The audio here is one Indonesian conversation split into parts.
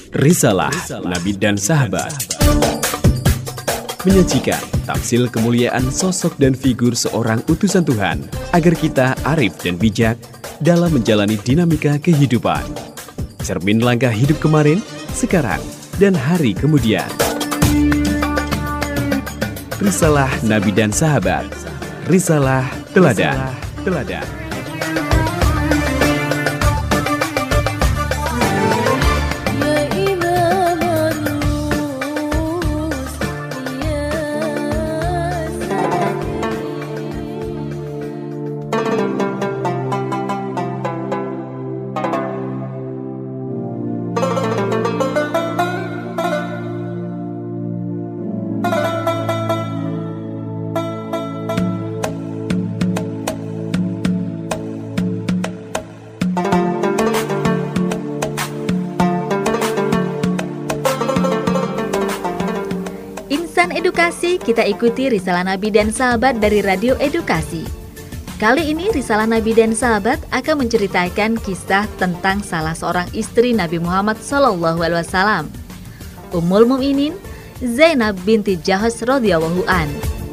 Risalah Nabi dan Sahabat menyajikan tamsil kemuliaan sosok dan figur seorang utusan Tuhan agar kita arif dan bijak dalam menjalani dinamika kehidupan. Cermin langkah hidup kemarin, sekarang, dan hari kemudian. Risalah Nabi dan Sahabat. Risalah Teladan. Insan Edukasi, kita ikuti Risalah Nabi dan Sahabat dari Radio Edukasi. Kali ini Risalah Nabi dan Sahabat akan menceritakan kisah tentang salah seorang istri Nabi Muhammad SAW, Ummul Mukminin Zainab binti Jahsh radhiyallahu an.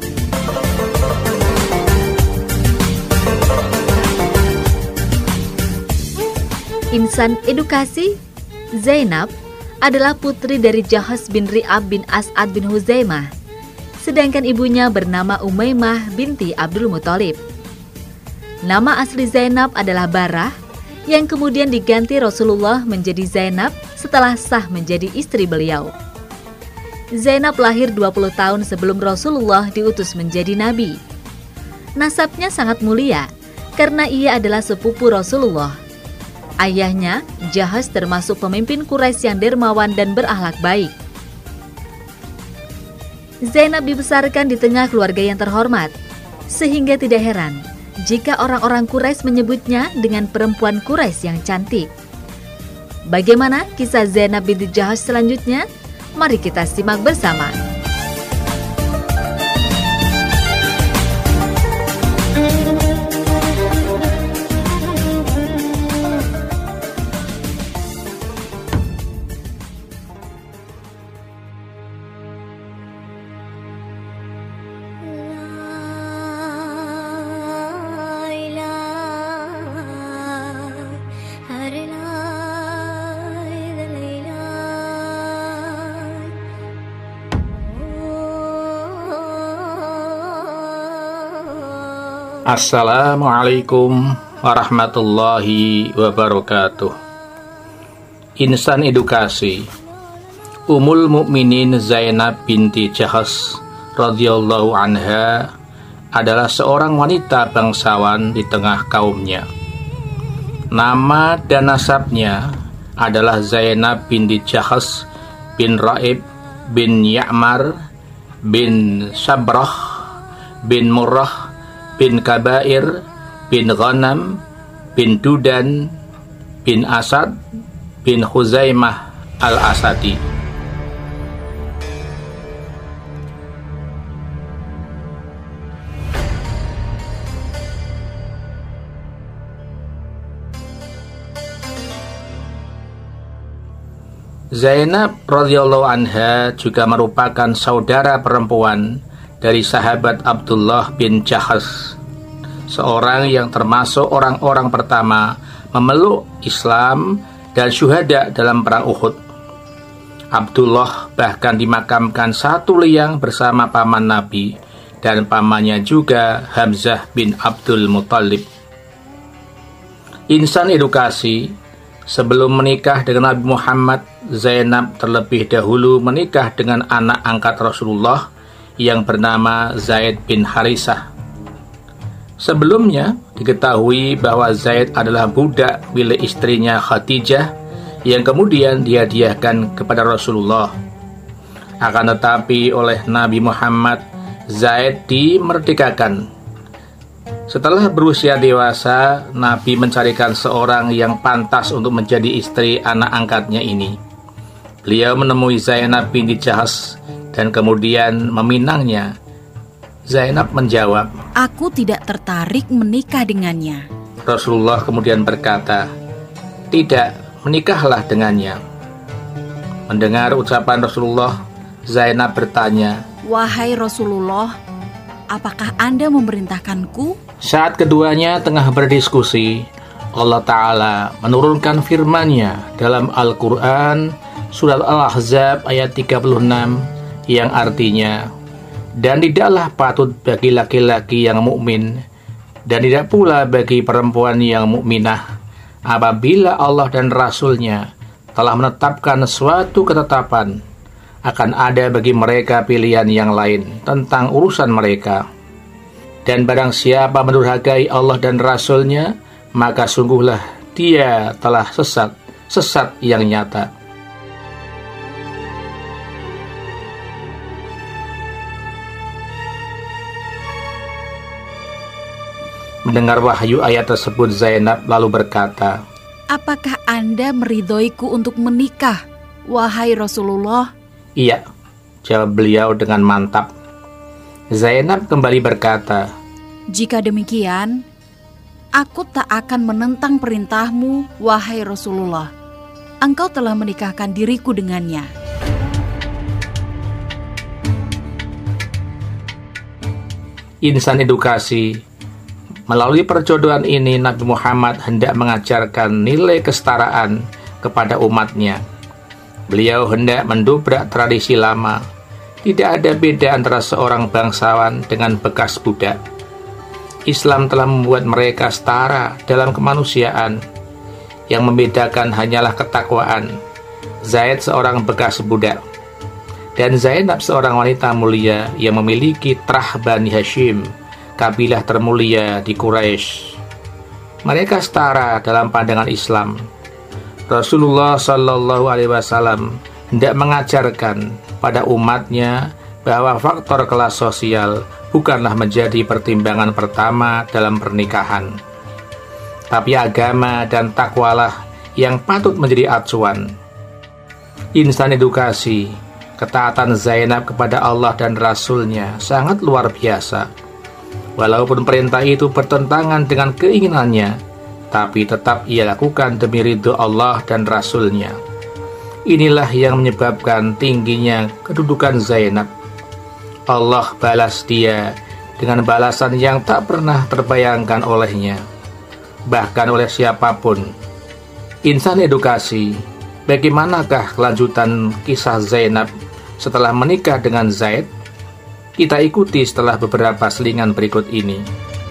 Insan Edukasi, Zainab adalah putri dari Jahsh bin Ri'ab bin As'ad bin Huzaimah, sedangkan ibunya bernama Umaymah binti Abdul Muthalib. Nama asli Zainab adalah Barah, yang kemudian diganti Rasulullah menjadi Zainab setelah sah menjadi istri beliau. Zainab lahir 20 tahun sebelum Rasulullah diutus menjadi nabi. Nasabnya sangat mulia karena ia adalah sepupu Rasulullah. Ayahnya, Jahsh, termasuk pemimpin Quraisy yang dermawan dan berakhlak baik. Zainab dibesarkan di tengah keluarga yang terhormat, sehingga tidak heran jika orang-orang Quraisy menyebutnya dengan perempuan Quraisy yang cantik. Bagaimana kisah Zainab binti Jahsh selanjutnya? Mari kita simak bersama. Assalamualaikum warahmatullahi wabarakatuh. Insan Edukasi, Ummul Mukminin Zainab binti Jahsh radhiyallahu anha adalah seorang wanita bangsawan di tengah kaumnya. Nama dan nasabnya adalah Zainab binti Jahsh bin Ra'ib bin Ya'mar bin Sabrah bin Murrah bin Kabair bin Ghanam bin Dudan bin Asad bin Huzaimah al-Asadi. Zainab radhiyallahu anha juga merupakan saudara perempuan dari sahabat Abdullah bin Jahsh, seorang yang termasuk orang-orang pertama memeluk Islam dan syuhada dalam perang Uhud. Abdullah bahkan dimakamkan satu liang bersama paman Nabi dan pamannya juga Hamzah bin Abdul Muthalib. Insan Edukasi, sebelum menikah dengan Nabi Muhammad, Zainab terlebih dahulu menikah dengan anak angkat Rasulullah yang bernama Zaid bin Harisah. Sebelumnya diketahui bahwa Zaid adalah budak milik istrinya Khadijah yang kemudian dihadiahkan kepada Rasulullah. Akan tetapi oleh Nabi Muhammad, Zaid dimerdekakan. Setelah berusia dewasa, Nabi mencarikan seorang yang pantas untuk menjadi istri anak angkatnya ini. Beliau menemui Zainab binti Jahsh dan kemudian meminangnya. Zainab menjawab, "Aku tidak tertarik menikah dengannya." Rasulullah kemudian berkata, "Tidak, menikahlah dengannya." Mendengar ucapan Rasulullah, Zainab bertanya, Wahai Rasulullah, apakah Anda memerintahkanku? saat keduanya tengah berdiskusi, Allah Ta'ala menurunkan firman-Nya dalam Al-Quran, surat Al-Ahzab ayat 36, yang artinya, dan tidaklah patut bagi laki-laki yang mukmin dan tidak pula bagi perempuan yang mukminah apabila Allah dan Rasul-Nya telah menetapkan suatu ketetapan, akan ada bagi mereka pilihan yang lain tentang urusan mereka. Dan barang siapa mendurhakai Allah dan Rasul-Nya, maka sungguhlah dia telah sesat yang nyata. Mendengar wahyu ayat tersebut, Zainab lalu berkata, Apakah Anda meridhoiku untuk menikah, wahai Rasulullah? Iya, jawab beliau dengan mantap. Zainab kembali berkata, Jika demikian, aku tak akan menentang perintahmu, wahai Rasulullah. Engkau telah menikahkan diriku dengannya. Insan edukasi. Melalui perjodohan ini, Nabi Muhammad hendak mengajarkan nilai kesetaraan kepada umatnya. Beliau hendak mendobrak tradisi lama. Tidak ada beda antara seorang bangsawan dengan bekas budak. Islam telah membuat mereka setara dalam kemanusiaan. Yang membedakan hanyalah ketakwaan. Zaid seorang bekas budak, dan Zainab seorang wanita mulia yang memiliki trah Bani Hashim, kabilah termulia di Quraisy. Mereka setara dalam pandangan Islam. Rasulullah Shallallahu Alaihi Wasallam hendak mengajarkan pada umatnya bahwa faktor kelas sosial bukanlah menjadi pertimbangan pertama dalam pernikahan, tapi agama dan takwalah yang patut menjadi acuan. Insan edukasi, ketaatan Zainab kepada Allah dan Rasul-Nya sangat luar biasa. Walaupun perintah itu bertentangan dengan keinginannya, tapi tetap ia lakukan demi ridho Allah dan Rasul-Nya. Inilah yang menyebabkan tingginya kedudukan Zainab. Allah balas dia dengan balasan yang tak pernah terbayangkan olehnya, bahkan oleh siapapun. Insan edukasi, bagaimanakah kelanjutan kisah Zainab setelah menikah dengan Zaid? Kita ikuti setelah beberapa selingan berikut ini.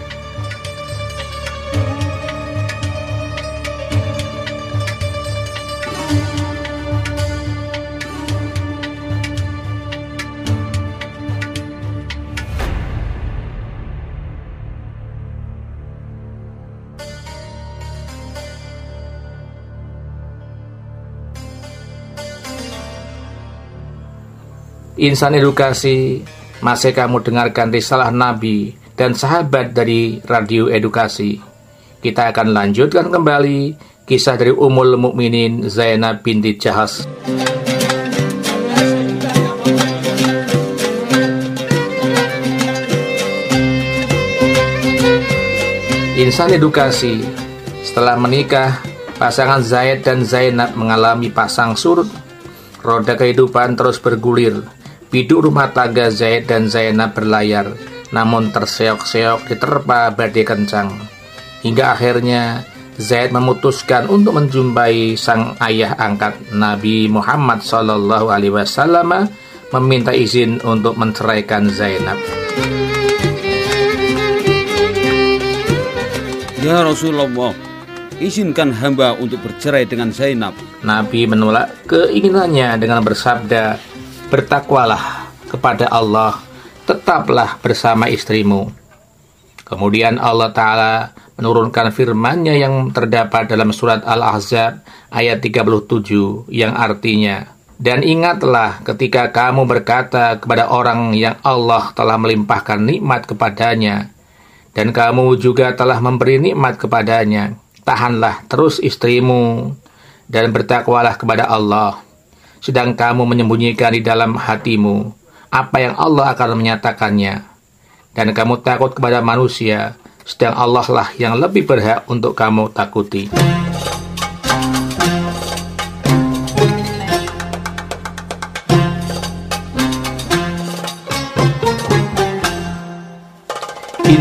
Insan edukasi, masih kamu dengarkan risalah Nabi dan sahabat dari Radio Edukasi. Kita akan lanjutkan kembali kisah dari Ummul Mukminin Zainab binti Jahsh. Insan edukasi, setelah menikah, pasangan Zaid dan Zainab mengalami pasang surut. Roda kehidupan terus bergulir. Biduk rumah tangga Zaid dan Zainab berlayar, namun terseok-seok diterpa badai kencang. Hingga akhirnya Zaid memutuskan untuk menjumpai sang ayah angkat Nabi Muhammad SAW, meminta izin untuk menceraikan Zainab. Ya Rasulullah, izinkan hamba untuk bercerai dengan Zainab. Nabi menolak keinginannya dengan bersabda, bertakwalah kepada Allah, tetaplah bersama istrimu. Kemudian Allah Ta'ala menurunkan firman-Nya yang terdapat dalam surat Al-Ahzab ayat 37 yang artinya, dan ingatlah ketika kamu berkata kepada orang yang Allah telah melimpahkan nikmat kepadanya, dan kamu juga telah memberi nikmat kepadanya, tahanlah terus istrimu dan bertakwalah kepada Allah. Sedang kamu menyembunyikan di dalam hatimu apa yang Allah akan menyatakannya, dan kamu takut kepada manusia, sedang Allah lah yang lebih berhak untuk kamu takuti.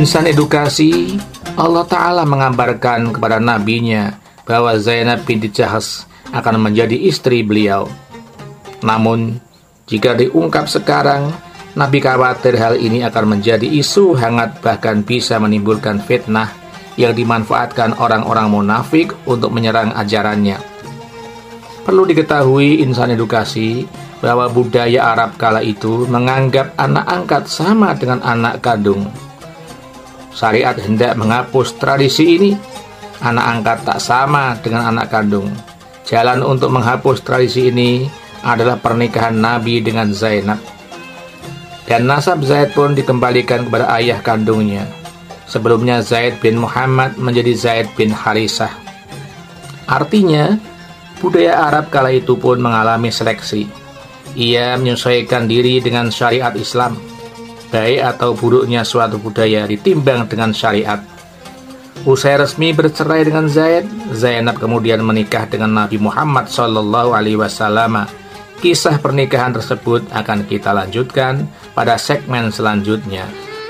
Insan edukasi, Allah Ta'ala mengabarkan kepada nabinya bahwa Zainab binti Jahsh akan menjadi istri beliau. Namun, jika diungkap sekarang, Nabi khawatir hal ini akan menjadi isu hangat, bahkan bisa menimbulkan fitnah yang dimanfaatkan orang-orang munafik untuk menyerang ajarannya. Perlu diketahui insan edukasi bahwa budaya Arab kala itu menganggap anak angkat sama dengan anak kandung. Syariat hendak menghapus tradisi ini. Anak angkat tak sama dengan anak kandung. Jalan untuk menghapus tradisi ini adalah pernikahan Nabi dengan Zainab. Dan nasab Zaid pun dikembalikan kepada ayah kandungnya. Sebelumnya Zaid bin Muhammad menjadi Zaid bin Harisah. Artinya, budaya Arab kala itu pun mengalami seleksi. Ia menyesuaikan diri dengan syariat Islam. Baik atau buruknya suatu budaya ditimbang dengan syariat. Usai resmi bercerai dengan Zaid, Zainab kemudian menikah dengan Nabi Muhammad SAW. Kisah pernikahan tersebut akan kita lanjutkan pada segmen selanjutnya.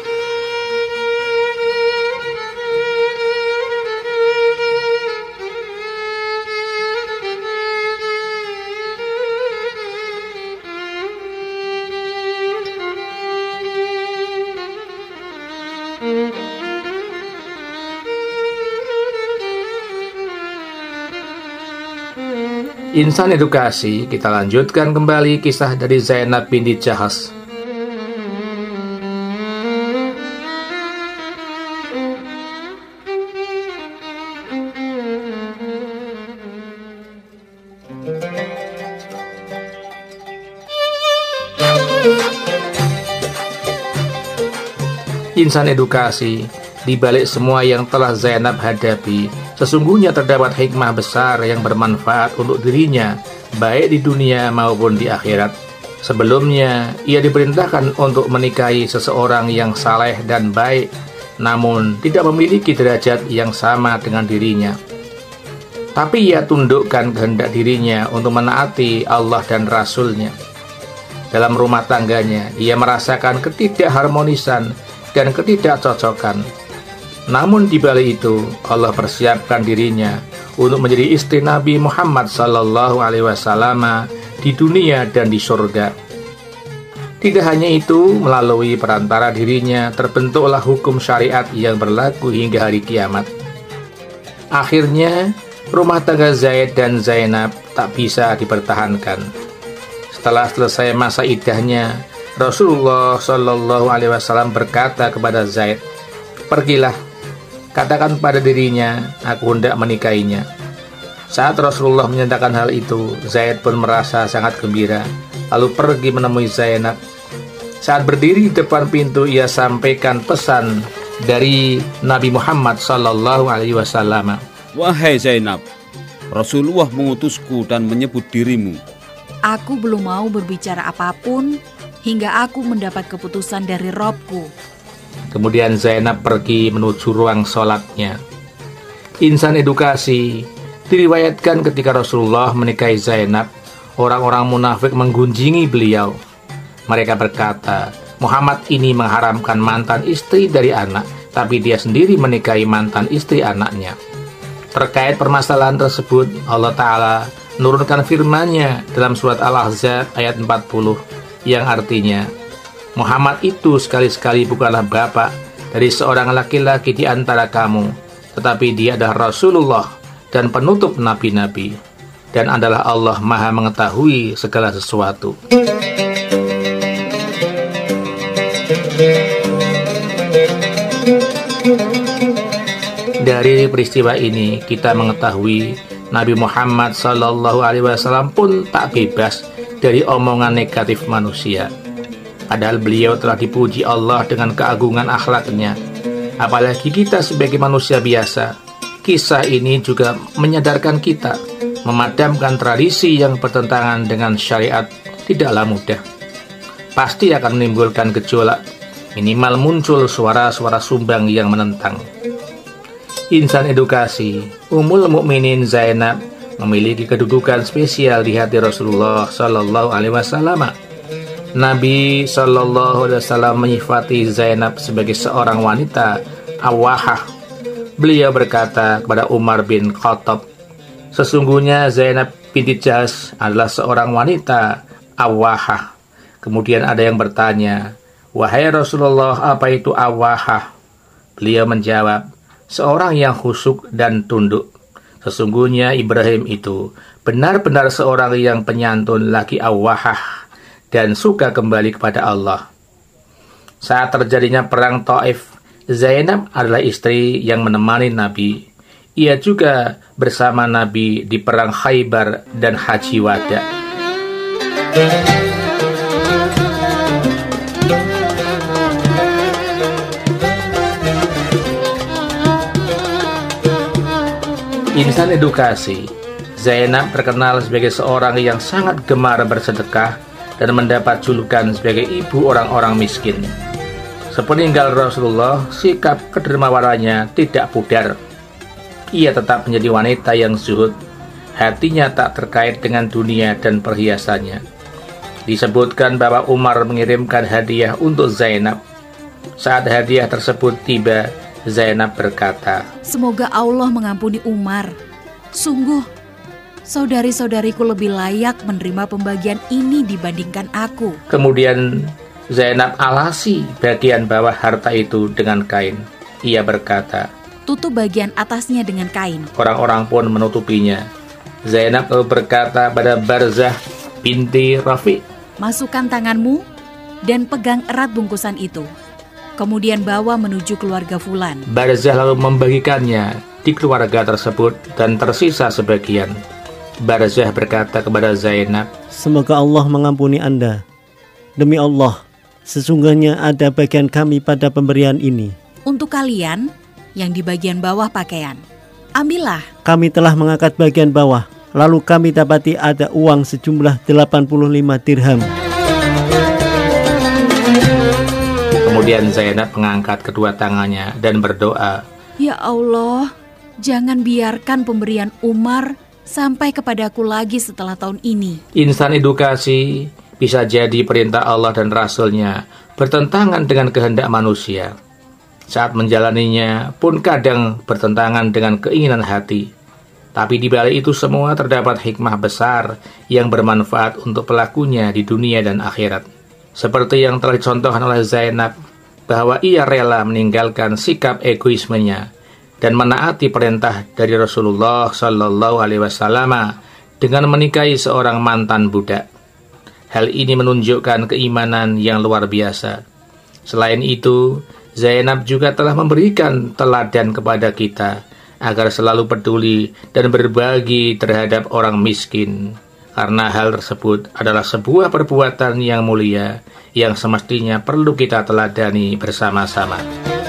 Insan edukasi, kita lanjutkan kembali kisah dari Zainab binti Jahsh. Insan edukasi, di balik semua yang telah Zainab hadapi, sesungguhnya terdapat hikmah besar yang bermanfaat untuk dirinya, baik di dunia maupun di akhirat. Sebelumnya, ia diperintahkan untuk menikahi seseorang yang saleh dan baik, namun tidak memiliki derajat yang sama dengan dirinya. Tapi ia tundukkan kehendak dirinya untuk menaati Allah dan Rasul-Nya. Dalam rumah tangganya, ia merasakan ketidakharmonisan dan ketidakcocokan. Namun di balik itu, Allah persiapkan dirinya untuk menjadi istri Nabi Muhammad SAW di dunia dan di surga. Tidak hanya itu, melalui perantara dirinya terbentuklah hukum syariat yang berlaku hingga hari kiamat. Akhirnya, rumah tangga Zaid dan Zainab tak bisa dipertahankan. Setelah selesai masa iddahnya, Rasulullah SAW berkata kepada Zaid, "Pergilah, katakan pada dirinya, aku hendak menikahinya." Saat Rasulullah menyatakan hal itu, Zaid pun merasa sangat gembira, lalu pergi menemui Zainab. Saat berdiri di depan pintu, ia sampaikan pesan dari Nabi Muhammad SAW. Wahai Zainab, Rasulullah mengutusku dan menyebut dirimu. Aku belum mau berbicara apapun hingga aku mendapat keputusan dari Robku. Kemudian Zainab pergi menuju ruang sholatnya. Insan edukasi, diriwayatkan ketika Rasulullah menikahi Zainab, orang-orang munafik menggunjingi beliau. Mereka berkata, Muhammad ini mengharamkan mantan istri dari anak, tapi dia sendiri menikahi mantan istri anaknya. Terkait permasalahan tersebut, Allah Ta'ala menurunkan firman-Nya dalam surat Al-Ahzab ayat 40, yang artinya, Muhammad itu sekali-sekali bukanlah bapak dari seorang laki-laki di antara kamu, tetapi dia adalah Rasulullah dan penutup nabi-nabi, dan adalah Allah Maha mengetahui segala sesuatu. Dari peristiwa ini kita mengetahui Nabi Muhammad SAW pun tak bebas dari omongan negatif manusia. Padahal beliau telah dipuji Allah dengan keagungan akhlaknya. Apalagi kita sebagai manusia biasa. Kisah ini juga menyadarkan kita, memadamkan tradisi yang bertentangan dengan syariat tidaklah mudah. Pasti akan menimbulkan gejolak, minimal muncul suara-suara sumbang yang menentang. Insan edukasi, Ummul Mukminin Zainab memiliki kedudukan spesial di hati Rasulullah SAW. Nabi Shallallahu Alaihi Wasallam menyifati Zainab sebagai seorang wanita awahah. Beliau berkata kepada Umar bin Khattab, sesungguhnya Zainab binti Jahsh adalah seorang wanita awahah. Kemudian ada yang bertanya, wahai Rasulullah, apa itu awahah? Beliau menjawab, seorang yang khusyuk dan tunduk. Sesungguhnya Ibrahim itu benar-benar seorang yang penyantun, laki awahah, dan suka kembali kepada Allah. Saat terjadinya perang Taif, Zainab adalah istri yang menemani Nabi. Ia juga bersama Nabi di perang Khaybar dan Haji Wada. Insan edukasi, Zainab terkenal sebagai seorang yang sangat gemar bersedekah dan mendapat julukan sebagai ibu orang-orang miskin. Sepeninggal Rasulullah, sikap kedermawanannya tidak pudar. Ia tetap menjadi wanita yang zuhud, hatinya tak terkait dengan dunia dan perhiasannya. Disebutkan bahwa Umar mengirimkan hadiah untuk Zainab. Saat hadiah tersebut tiba, Zainab berkata, semoga Allah mengampuni Umar. Sungguh, saudari-saudariku lebih layak menerima pembagian ini dibandingkan aku. Kemudian Zainab alasi bagian bawah harta itu dengan kain. Ia berkata, tutup bagian atasnya dengan kain. Orang-orang pun menutupinya. Zainab lalu berkata pada Barzah binti Rafi, masukkan tanganmu dan pegang erat bungkusan itu. Kemudian bawa menuju keluarga Fulan. Barzah lalu membagikannya di keluarga tersebut dan tersisa sebagian. Barzah berkata kepada Zainab, semoga Allah mengampuni Anda. Demi Allah, sesungguhnya ada bagian kami pada pemberian ini. Untuk kalian yang di bagian bawah pakaian, ambillah. Kami telah mengangkat bagian bawah, lalu kami dapati ada uang sejumlah 85 dirham. Kemudian Zainab mengangkat kedua tangannya dan berdoa, ya Allah, jangan biarkan pemberian Umar sampai kepadaku lagi setelah tahun ini. Insan edukasi bisa jadi perintah Allah dan Rasul-Nya bertentangan dengan kehendak manusia. Saat menjalaninya pun kadang bertentangan dengan keinginan hati. Tapi di balik itu semua terdapat hikmah besar yang bermanfaat untuk pelakunya di dunia dan akhirat. Seperti yang telah dicontohkan oleh Zainab, bahwa ia rela meninggalkan sikap egoismenya dan menaati perintah dari Rasulullah Sallallahu Alaihi Wasallam dengan menikahi seorang mantan budak. Hal ini menunjukkan keimanan yang luar biasa. Selain itu, Zainab juga telah memberikan teladan kepada kita agar selalu peduli dan berbagi terhadap orang miskin. Karena hal tersebut adalah sebuah perbuatan yang mulia yang semestinya perlu kita teladani bersama-sama.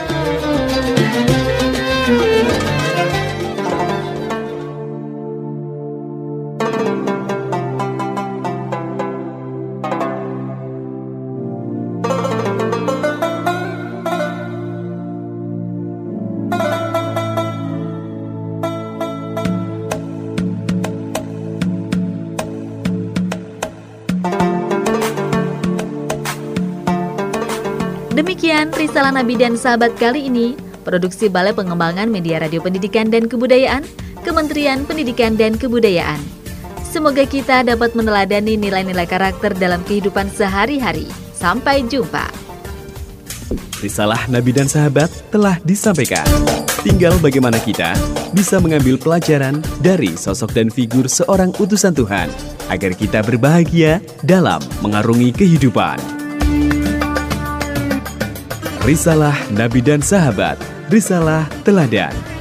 Demikian Risalah Nabi dan Sahabat kali ini, produksi Balai Pengembangan Media Radio Pendidikan dan Kebudayaan, Kementerian Pendidikan dan Kebudayaan. Semoga kita dapat meneladani nilai-nilai karakter dalam kehidupan sehari-hari. Sampai jumpa. Risalah Nabi dan Sahabat telah disampaikan. Tinggal bagaimana kita bisa mengambil pelajaran dari sosok dan figur seorang utusan Tuhan, agar kita berbahagia dalam mengarungi kehidupan. Risalah Nabi dan Sahabat, Risalah Teladan.